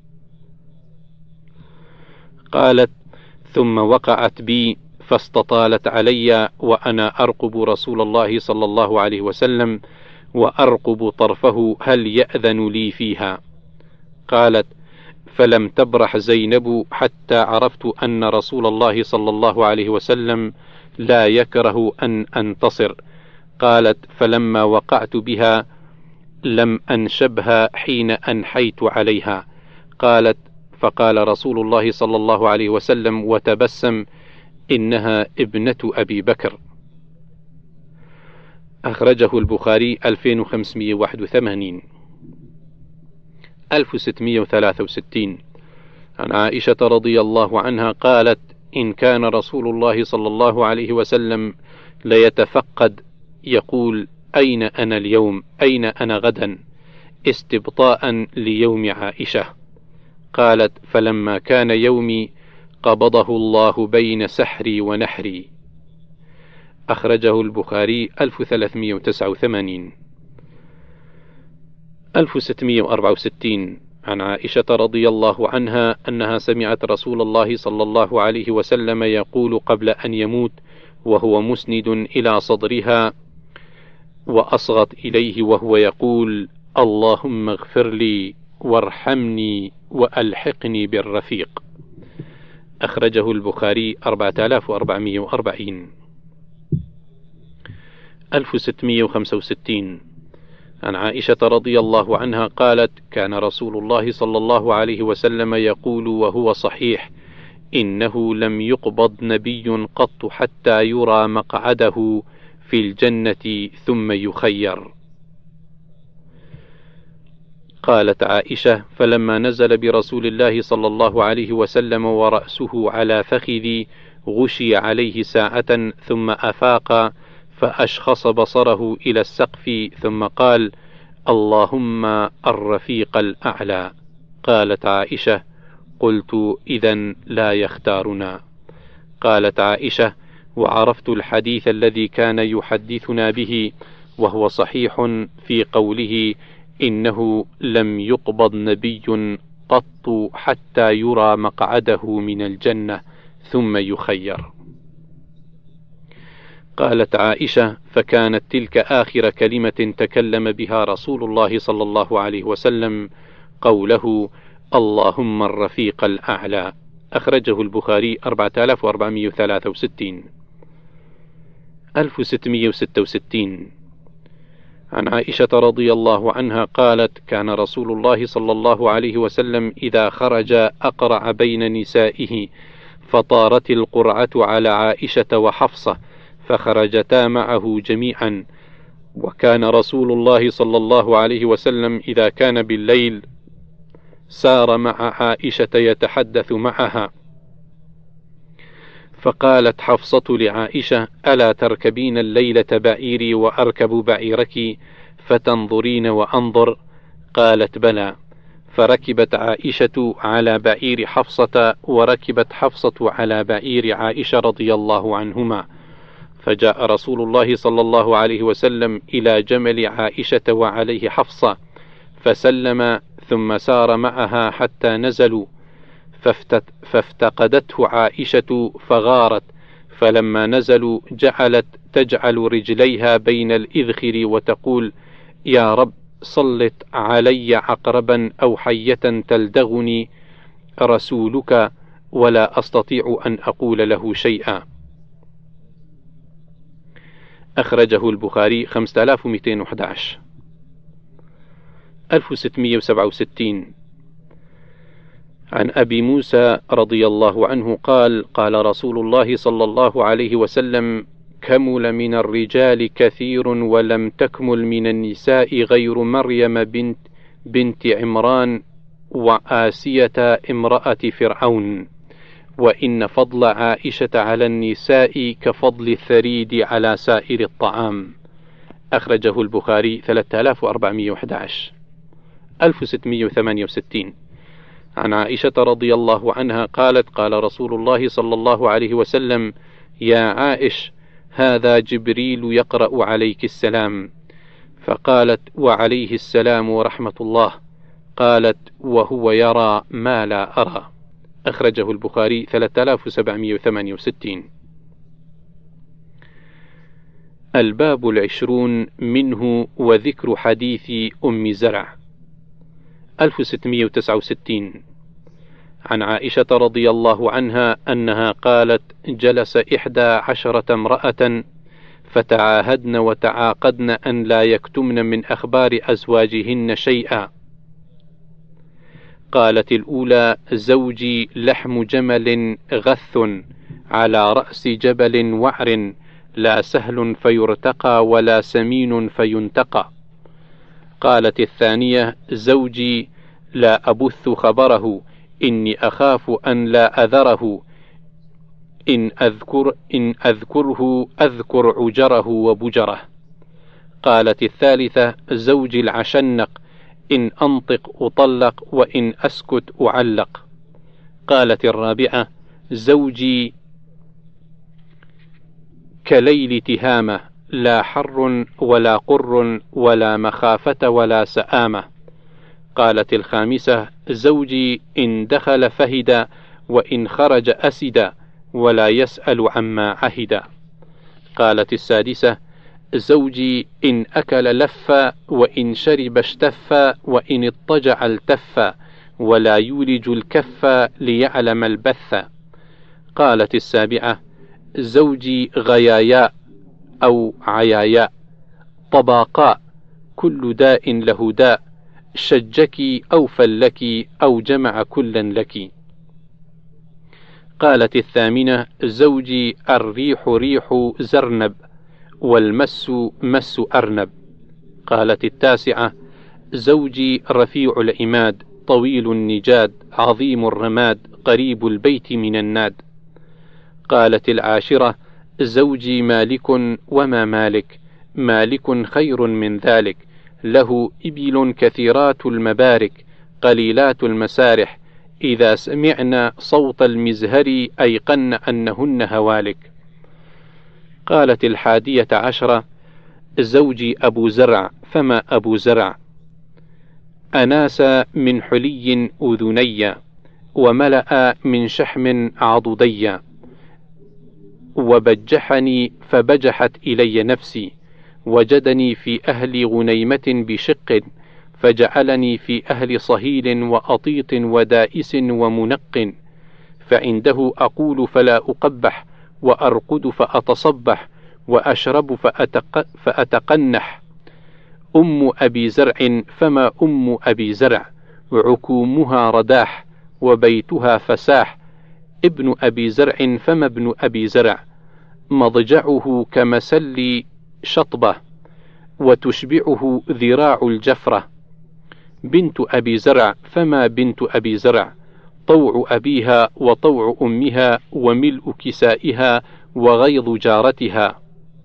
قالت: ثم وقعت بي فاستطالت علي وأنا أرقب رسول الله صلى الله عليه وسلم وأرقب طرفه هل يأذن لي فيها. قالت: فلم تبرح زينب حتى عرفت أن رسول الله صلى الله عليه وسلم لا يكره أن أنتصر. قالت: فلما وقعت بها لم أنشبها حين أنحيت عليها. قالت: فقال رسول الله صلى الله عليه وسلم وتبسم: إنها ابنة أبي بكر. أخرجه البخاري ألفين وخمسمائة وواحد وثمانين. ألف وستمائة وثلاثة وستين. عن عائشة رضي الله عنها قالت: إن كان رسول الله صلى الله عليه وسلم ليتفقد يقول: أين أنا اليوم؟ أين أنا غدا؟ استبطاء ليوم عائشة. قالت: فلما كان يومي قبضه الله بين سحري ونحري. أخرجه البخاري ألف وثلاثمائة وتسعة وثمانين. ألف وستمائة وأربعة وستين. عن عائشة رضي الله عنها أنها سمعت رسول الله صلى الله عليه وسلم يقول قبل أن يموت وهو مسند إلى صدرها وأصغت إليه وهو يقول: اللهم اغفر لي وارحمني وألحقني بالرفيق. أخرجه البخاري أربعة آلاف وأربعمائة وأربعين. ألف وستمائة وخمسة وستين. عن عائشة رضي الله عنها قالت: كان رسول الله صلى الله عليه وسلم يقول وهو صحيح: إنه لم يقبض نبي قط حتى يرى مقعده في الجنة ثم يخير. قالت عائشة: فلما نزل برسول الله صلى الله عليه وسلم ورأسه على فخذي غشي عليه ساعة ثم أفاق فأشخص بصره إلى السقف ثم قال: اللهم الرفيق الأعلى. قالت عائشة: قلت: إذن لا يختارنا. قالت عائشة: وعرفت الحديث الذي كان يحدثنا به وهو صحيح في قوله: إنه لم يقبض نبي قط حتى يرى مقعده من الجنة ثم يخير. قالت عائشة: فكانت تلك آخر كلمة تكلم بها رسول الله صلى الله عليه وسلم، قوله: اللهم الرفيق الأعلى. أخرجه البخاري أربعة آلاف وأربعمائة وثلاثة وستين. ألف وستمائة وستة وستين. عن عائشة رضي الله عنها قالت: كان رسول الله صلى الله عليه وسلم إذا خرج أقرع بين نسائه، فطارت القرعة على عائشة وحفصة فخرجتا معه جميعا، وكان رسول الله صلى الله عليه وسلم إذا كان بالليل سار مع عائشة يتحدث معها، فقالت حفصة لعائشة: ألا تركبين الليلة بعيري وأركب بعيرك فتنظرين وأنظر؟ قالت: بلى. فركبت عائشة على بعير حفصة، وركبت حفصة على بعير عائشة رضي الله عنهما، فجاء رسول الله صلى الله عليه وسلم إلى جمل عائشة وعليه حفصة فسلم، ثم سار معها حتى نزلوا، فافتقدته عائشة فغارت، فلما نزلوا جعلت تجعل رجليها بين الإذخر وتقول: يا رب سلط علي عقربا أو حية تلدغني رسولك ولا أستطيع أن أقول له شيئا. أخرجه البخاري خمسة آلاف ومئتين وأحد عشر. ألف وستمئة وسبعة وستين. عن أبي موسى رضي الله عنه قال: قال رسول الله صلى الله عليه وسلم: كمل من الرجال كثير ولم تكمل من النساء غير مريم بنت, بنت عمران وآسية امرأة فرعون، وإن فضل عائشة على النساء كفضل الثريد على سائر الطعام. أخرجه البخاري ثلاثة آلاف وأربعمئة وأحد عشر. ألف وستمئة وثمانية وستين. عن عائشة رضي الله عنها قالت: قال رسول الله صلى الله عليه وسلم: يا عائش، هذا جبريل يقرأ عليك السلام. فقالت: وعليه السلام ورحمة الله. قالت: وهو يرى ما لا أرى. أخرجه البخاري ثلاثة آلاف وسبعمئة وثمانية وستين. الباب العشرون منه وذكر حديث أم زرع. ألف وستمئة وتسعة وستين. عن عائشة رضي الله عنها أنها قالت: جلس إحدى عشرة امرأة فتعاهدن وتعاقدن أن لا يكتمن من أخبار أزواجهن شيئا. قالت الأولى: زوجي لحم جمل غث على رأس جبل وعر، لا سهل فيرتقى ولا سمين فينتقى. قالت الثانية: زوجي لا أبث خبره، إني أخاف أن لا أذره، إن أذكر إن أذكره أذكر عجره وبجره. قالت الثالثة: زوجي العشنق، إن أنطق أطلق وإن أسكت أعلق. قالت الرابعة: زوجي كليل تهامة، لا حر ولا قر ولا مخافة ولا سآمة. قالت الخامسة: زوجي إن دخل فهد وإن خرج أسد، ولا يسأل عما عهد. قالت السادسة: زوجي إن أكل لف وإن شرب اشتف وإن اضطجع التف، ولا يولج الكف ليعلم البث. قالت السابعة: زوجي غياياء أو عياياء، طباقاء، كل داء له داء، شجك أو فلك أو جمع كلا لك. قالت الثامنة: زوجي الريح ريح زرنب، والمس مس أرنب. قالت التاسعة: زوجي رفيع العماد، طويل النجاد، عظيم الرماد، قريب البيت من الناد. قالت العاشرة: زوجي مالك وما مالك، مالك خير من ذلك، له إبل كثيرات المبارك، قليلات المسارح، إذا سمعنا صوت المزهر أيقن أنهن هوالك. قالت الحادية عشرة: زوجي أبو زرع، فما أبو زرع؟ أناس من حلي أذني، وملأ من شحم عضدي، وبجحني فبجحت إلي نفسي، وجدني في أهل غنيمة بشق، فجعلني في أهل صهيل وأطيط ودائس ومنق، فعنده أقول فلا أقبح، وأرقد فأتصبح، وأشرب فأتق فأتقنح. أم أبي زرع، فما أم أبي زرع؟ عكومها رداح، وبيتها فساح. ابن أبي زرع، فما ابن أبي زرع؟ مضجعه كمسل شطبة، وتشبعه ذراع الجفرة. بنت أبي زرع فما بنت أبي زرع، طوع أبيها وطوع أمها وملء كسائها وغيظ جارتها.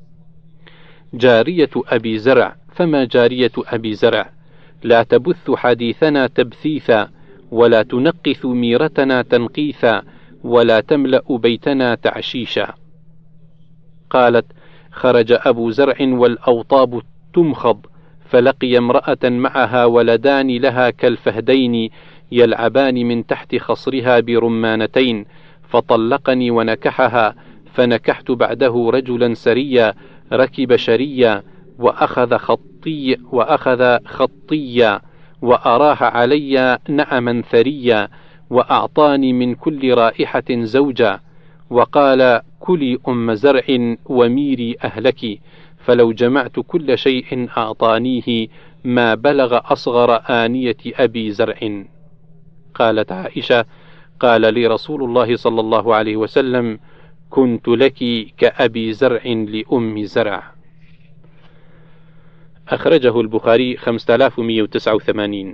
جارية أبي زرع فما جارية أبي زرع، لا تبث حديثنا تبثيثا، ولا تنقث ميرتنا تنقيثا، ولا تملأ بيتنا تعشيشا. قالت: خرج أبو زرع والأوطاب تمخض، فلقي امرأة معها ولدان لها كالفهدين يلعبان من تحت خصرها برمانتين، فطلقني ونكحها، فنكحت بعده رجلا سريا ركب شريا، وأخذ خطي وأخذ خطيا، وأراح علي نعما ثريا، وأعطاني من كل رائحة زوجا، وقال: كلي أم زرع وميري أهلك، فلو جمعت كل شيء أعطانيه ما بلغ أصغر آنية أبي زرع. قالت عائشة: قال لي رسول الله صلى الله عليه وسلم: كنت لك كأبي زرع لأم زرع. أخرجه البخاري خمسة آلاف ومئة وتسعة وثمانين.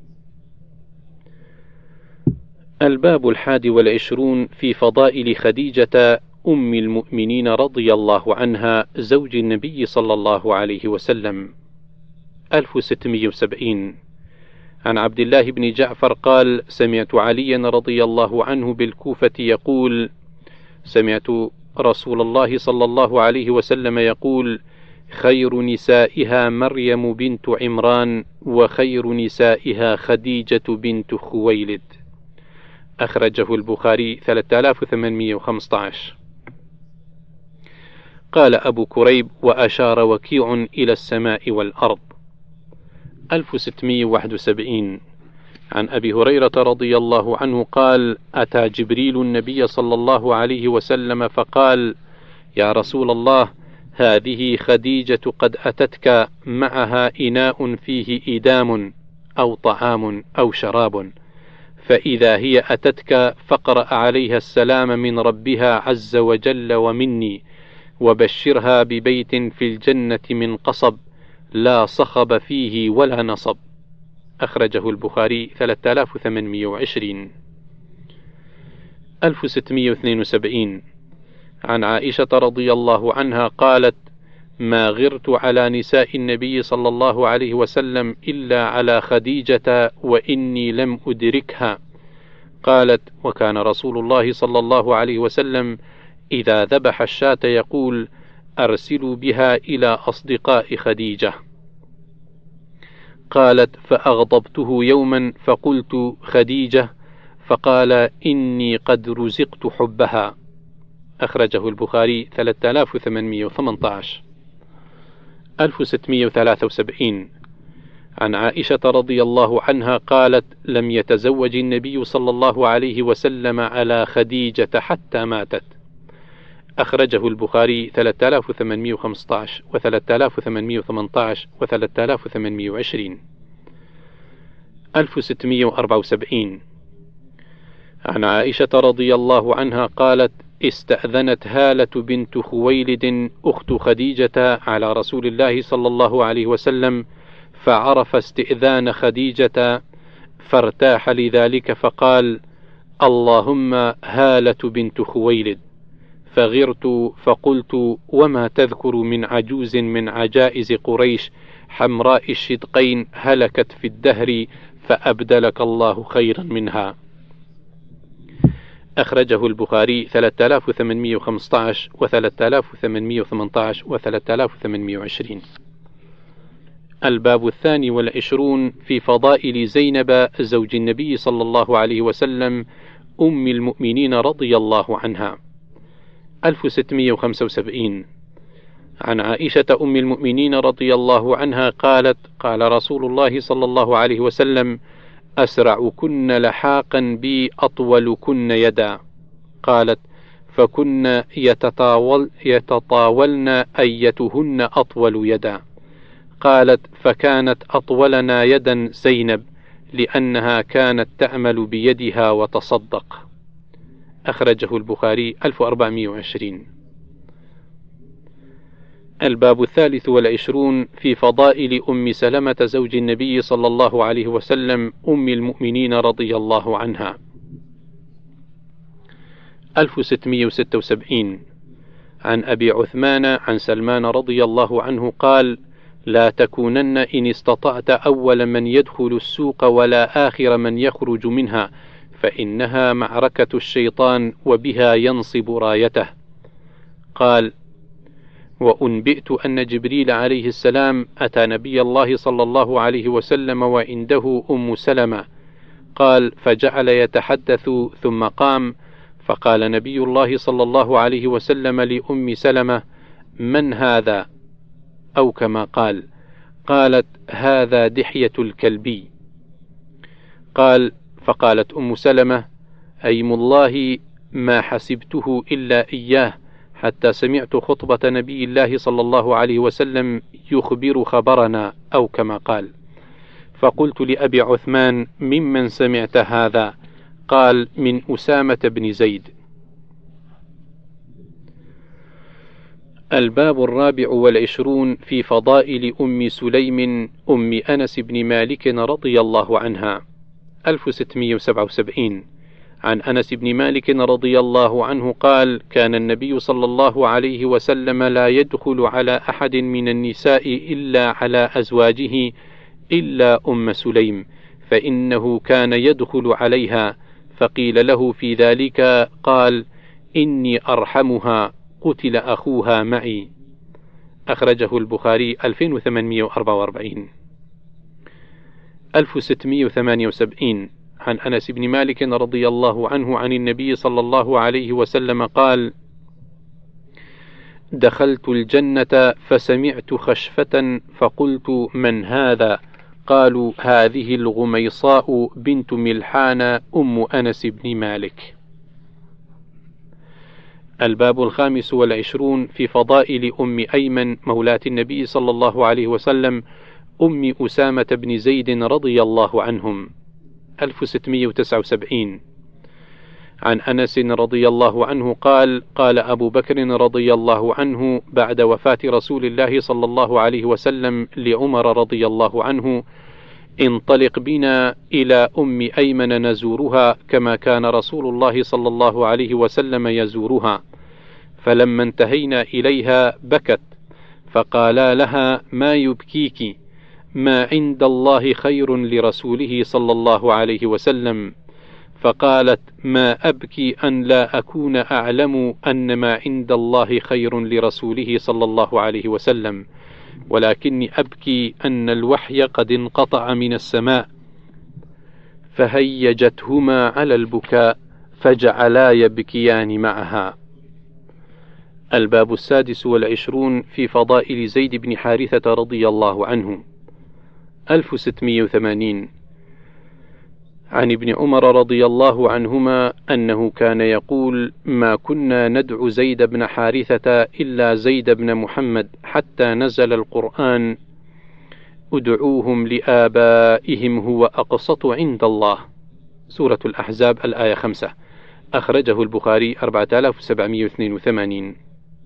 الباب الحادي والعشرون في فضائل خديجة أم المؤمنين رضي الله عنها زوج النبي صلى الله عليه وسلم. ألف وستمئة وسبعين. عن عبد الله بن جعفر قال: سمعت عليا رضي الله عنه بالكوفة يقول: سمعت رسول الله صلى الله عليه وسلم يقول: خير نسائها مريم بنت عمران، وخير نسائها خديجة بنت خويلد. أخرجه البخاري ثلاثة آلاف وثمانمئة وخمسة عشر. قال أبو كريب: وأشار وكيع إلى السماء والأرض. ألف وستمئة وواحد وسبعين. عن أبي هريرة رضي الله عنه قال: أتى جبريل النبي صلى الله عليه وسلم فقال: يا رسول الله، هذه خديجة قد أتتك معها إناء فيه إدام أو طعام أو شراب، فإذا هي أتتك فاقرأ عليها السلام من ربها عز وجل ومني، وبشرها ببيت في الجنة من قصب لا صخب فيه ولا نصب. أخرجه البخاري ثلاثة آلاف وثمانمئة وعشرين. ألف وستمئة واثنين وسبعين. عن عائشة رضي الله عنها قالت: ما غرت على نساء النبي صلى الله عليه وسلم إلا على خديجة وإني لم أدركها. قالت: وكان رسول الله صلى الله عليه وسلم إذا ذبح الشاة يقول: أرسلوا بها إلى أصدقاء خديجة. قالت: فأغضبته يوما فقلت: خديجة؟ فقال: إني قد رزقت حبها. أخرجه البخاري ثلاثة آلاف وثمانمئة وثمانية عشر. ألف وستمئة وثلاثة وسبعين. عن عائشة رضي الله عنها قالت: لم يتزوج النبي صلى الله عليه وسلم على خديجة حتى ماتت. أخرجه البخاري ثلاثة آلاف وثمانمئة وخمسة عشر وثلاثة آلاف وثمانمئة وثمانية عشر وثلاثة آلاف وثمانمئة وعشرين. ألف وستمئة وأربعة وسبعين. عن عائشة رضي الله عنها قالت: استأذنت هالة بنت خويلد أخت خديجة على رسول الله صلى الله عليه وسلم، فعرف استئذان خديجة فارتاح لذلك، فقال: اللهم هالة بنت خويلد. فغرت فقلت: وما تذكر من عجوز من عجائز قريش حمراء الشدقين هلكت في الدهر فأبدلك الله خيرا منها. أخرجه البخاري ثلاثة آلاف وثمانمئة وخمسة عشر وثلاثة آلاف وثمانمئة وثمانية عشر وثلاثة آلاف وثمانمئة وعشرين. الباب الثاني والعشرون في فضائل زينب زوج النبي صلى الله عليه وسلم أم المؤمنين رضي الله عنها. ألف وستمئة وخمسة وسبعين. عن عائشة أم المؤمنين رضي الله عنها قالت: قال رسول الله صلى الله عليه وسلم: أسرعكن لحاقا بي أطولكن يدا. قالت: فكن يتطاول يتطاولن أيتهن أطول يدا. قالت: فكانت أطولنا يدا زينب، لأنها كانت تعمل بيدها وتصدق. أخرجه البخاري ألف وأربعمئة وعشرين. الباب الثالث والعشرون في فضائل أم سلمة زوج النبي صلى الله عليه وسلم أم المؤمنين رضي الله عنها. ألف وستمائة وستة وسبعين عن أبي عثمان عن سلمان رضي الله عنه قال: لا تكونن إن استطعت أول من يدخل السوق ولا آخر من يخرج منها، فإنها معركة الشيطان وبها ينصب رايته. قال: وأنبئت أن جبريل عليه السلام أتى نبي الله صلى الله عليه وسلم وعنده أم سلمة. قال: فجعل يتحدث ثم قام، فقال نبي الله صلى الله عليه وسلم لأم سلمة: من هذا؟ أو كما قال. قالت: هذا دحية الكلبي. قال: فقالت أم سلمة: أيم الله ما حسبته إلا إياه، حتى سمعت خطبة نبي الله صلى الله عليه وسلم يخبر خبرنا، أو كما قال. فقلت لأبي عثمان: ممن سمعت هذا؟ قال: من أسامة بن زيد. الباب الرابع والعشرون في فضائل أم سليم أم أنس بن مالك رضي الله عنها. ألف وستمائة وسبعة وسبعين عن أنس بن مالك رضي الله عنه قال: كان النبي صلى الله عليه وسلم لا يدخل على أحد من النساء إلا على أزواجه إلا أم سليم، فإنه كان يدخل عليها. فقيل له في ذلك قال: إني أرحمها، قتل أخوها معي. أخرجه البخاري ألفين وثمانمائة وأربعة وأربعين. ألف وستمائة وثمانية وسبعين عن أنس بن مالك رضي الله عنه عن النبي صلى الله عليه وسلم قال: دخلت الجنة فسمعت خشفة فقلت: من هذا؟ قالوا: هذه الغميصاء بنت ملحان أم أنس بن مالك. الباب الخامس والعشرون في فضائل أم أيمن مولاة النبي صلى الله عليه وسلم أم أسامة بن زيد رضي الله عنهم. ألف وستمائة وتسعة وسبعين عن أنس رضي الله عنه قال: قال أبو بكر رضي الله عنه بعد وفاة رسول الله صلى الله عليه وسلم لعمر رضي الله عنه: انطلق بنا إلى أم أيمن نزورها كما كان رسول الله صلى الله عليه وسلم يزورها. فلما انتهينا إليها بكت، فقالا لها: ما يبكيك؟ ما عند الله خير لرسوله صلى الله عليه وسلم. فقالت: ما أبكي أن لا أكون أعلم أن ما عند الله خير لرسوله صلى الله عليه وسلم، ولكني أبكي أن الوحي قد انقطع من السماء. فهيجتهما على البكاء فجعلا يبكيان معها. الباب السادس والعشرون في فضائل زيد بن حارثة رضي الله عنه. ألف وستمائة وثمانين عن ابن عمر رضي الله عنهما أنه كان يقول: ما كنا ندعو زيد بن حارثة إلا زيد بن محمد، حتى نزل القرآن: ادعوهم لآبائهم هو أقسط عند الله. سورة الأحزاب الآية خمسة. أخرجه البخاري أربعة آلاف وسبعمائة واثنين وثمانين.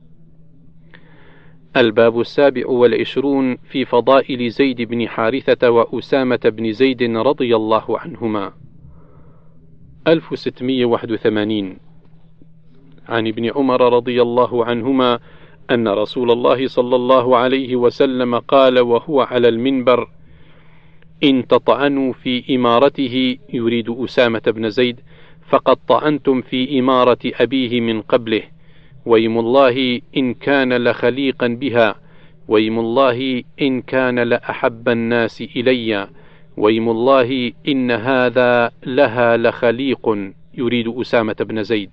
الباب السابع والعشرون في فضائل زيد بن حارثة وأسامة بن زيد رضي الله عنهما. ألف وستمائة وواحد وثمانين عن ابن عمر رضي الله عنهما أن رسول الله صلى الله عليه وسلم قال وهو على المنبر: إن تطعنوا في إمارته، يريد أسامة بن زيد، فقد طعنتم في إمارة أبيه من قبله، ويم الله إن كان لخليقا بها، ويم الله إن كان لأحب الناس إلي، ويم الله إن هذا لها لخليق، يريد أسامة بن زيد،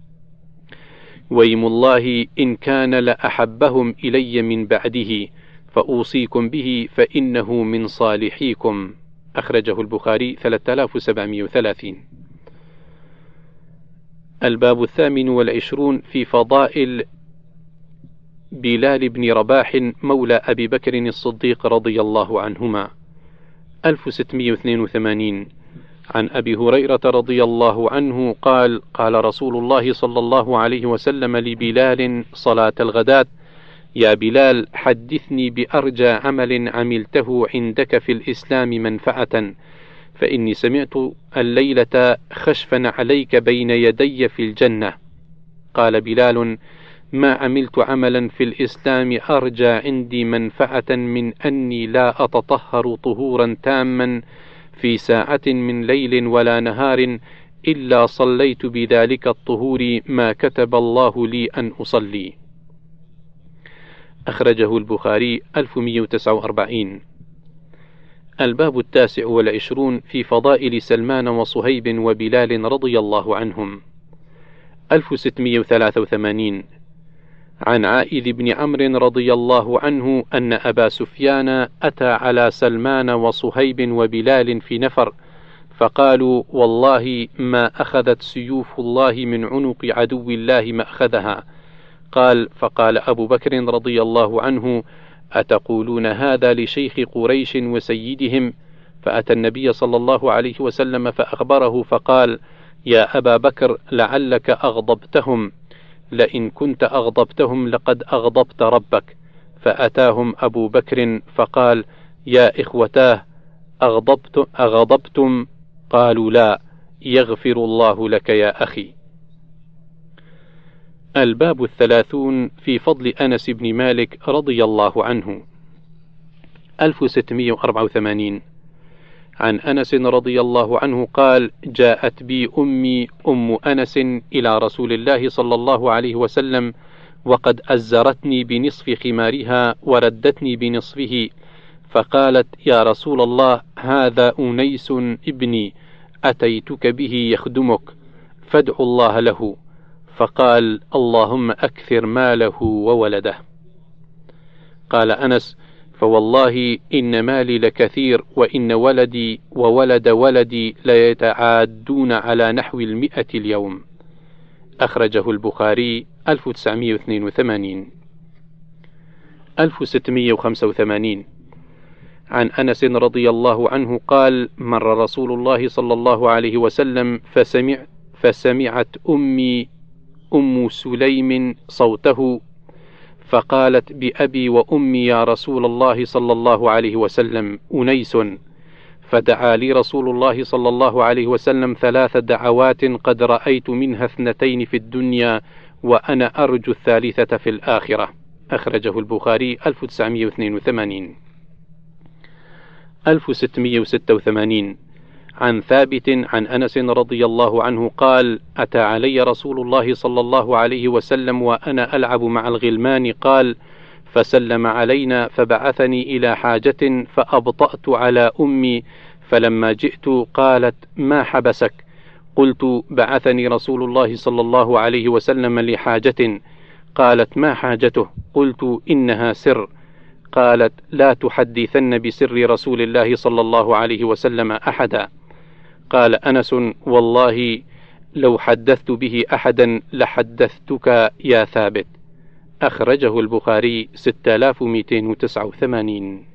ويم الله إن كان لأحبهم إلي من بعده، فأوصيكم به فإنه من صالحيكم. أخرجه البخاري ثلاثة آلاف وسبعمائة وثلاثين. الباب الثامن والعشرون في فضائل بلال بن رباح مولى أبي بكر الصديق رضي الله عنهما. ألف وستمائة واثنين وثمانين عن أبي هريرة رضي الله عنه قال: قال رسول الله صلى الله عليه وسلم لبلال صلاة الغداة: يا بلال حدثني بأرجى عمل عملته عندك في الإسلام منفعة، فإني سمعت الليلة خشفا عليك بين يدي في الجنة. قال بلال: ما عملت عملا في الإسلام أرجى عندي منفعة من أني لا أتطهر طهورا تاما في ساعة من ليل ولا نهار إلا صليت بذلك الطهور ما كتب الله لي أن أصلي. أخرجه البخاري ألف ومئة وتسعة وأربعين. الباب التاسع والعشرون في فضائل سلمان وصهيب وبلال رضي الله عنهم. ألف وستمئة وثلاثة وثمانين. عن عائذ بن عمرو رضي الله عنه أن أبا سفيان أتى على سلمان وصهيب وبلال في نفر، فقالوا: والله ما أخذت سيوف الله من عنق عدو الله ما أخذها. قال: فقال أبو بكر رضي الله عنه: أتقولون هذا لشيخ قريش وسيدهم؟ فأتى النبي صلى الله عليه وسلم فأخبره فقال: يا أبا بكر لعلك أغضبتهم، لئن كنت أغضبتهم لقد أغضبت ربك. فأتاهم أبو بكر فقال: يا إخوتاه أغضبت أغضبتم؟ قالوا: لا. يغفر الله لك يا أخي. الباب الثلاثون في فضل أنس بن مالك رضي الله عنه. ألف وستمئة وأربعة وثمانين. عن أنس رضي الله عنه قال: جاءت بي أمي أم أنس إلى رسول الله صلى الله عليه وسلم وقد أزرتني بنصف خمارها وردتني بنصفه، فقالت: يا رسول الله، هذا أنيس ابني أتيتك به يخدمك، فادع الله له. فقال: اللهم أكثر ماله وولده. قال أنس: فوالله إن مالي لكثير، وإن ولدي وولد ولدي ليتعادون على نحو المئة اليوم. أخرجه البخاري ألف وتسعمئة واثنين وثمانين. ألف وستمئة وخمسة وثمانين. عن أنس رضي الله عنه قال: مر رسول الله صلى الله عليه وسلم فسمع فسمعت أمي أم سليم صوته، فقالت: بأبي وأمي يا رسول الله صلى الله عليه وسلم، أنيس. فدعا لي رسول الله صلى الله عليه وسلم ثلاث دعوات قد رأيت منها اثنتين في الدنيا وأنا أرجو الثالثة في الآخرة. أخرجه البخاري ألف وتسعمئة واثنين وثمانين. ألف وستمئة وستة وثمانين. عن ثابت عن أنس رضي الله عنه قال: أتى علي رسول الله صلى الله عليه وسلم وأنا ألعب مع الغلمان، قال: فسلم علينا فبعثني إلى حاجة فأبطأت على أمي، فلما جئت قالت: ما حبسك؟ قلت: بعثني رسول الله صلى الله عليه وسلم لحاجة. قالت: ما حاجته؟ قلت: إنها سر. قالت: لا تحدثن بسر رسول الله صلى الله عليه وسلم أحدا. قال أنس: والله لو حدثت به أحدا لحدثتك يا ثابت. أخرجه البخاري ستة آلاف ومئتين وتسعة وثمانين.